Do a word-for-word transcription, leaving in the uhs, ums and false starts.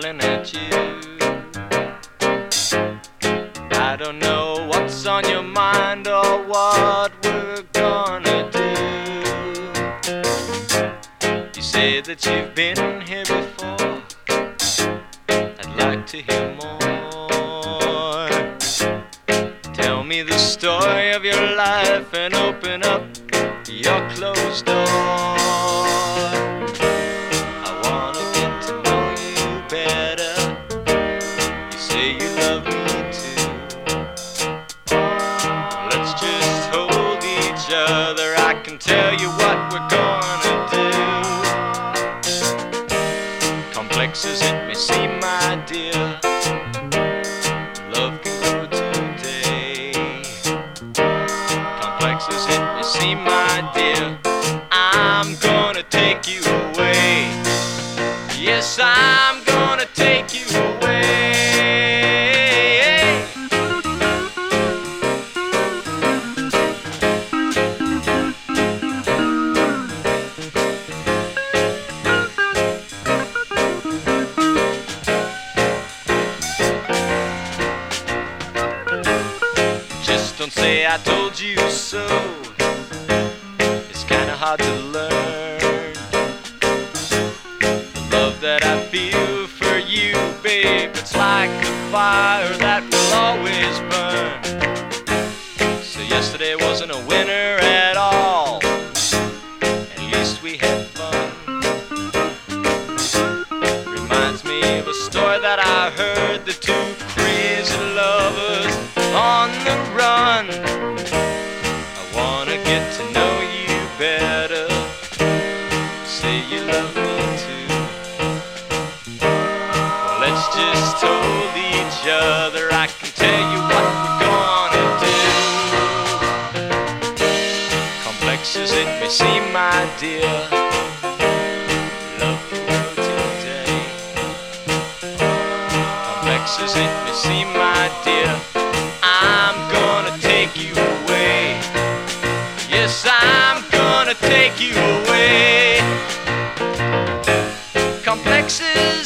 looking at you. I don't know what's on your mind or what we're gonna do. You say that you've been here before. I'd like to hear more. Tell me the story of your life and open up your closed door. I wanna get to know you better. You say you love me too. Let's just hold each other. I can tell you what we're gonna do. Complex as it may seem, my dear, love can grow today. Complex as it may seem, my dear, I'm gonna take you away. Yes, I'm gonna take you away. Just don't say I told you so. It's kinda hard to learn. The love that I feel for you, babe, it's like a fire that will always burn. So yesterday wasn't a winner at all. At least we had fun. Reminds me of a story that I heard, the two crazy lovers on the run. I wanna get to know you better. Say you love me too. Well, let's just hold each other. I can tell you what we're gonna do. Complex as it may seem, my dear, love can grow today. Complex as it may seem, my dear, I'm gonna take you away. Yes, I'm gonna take you away. Complex as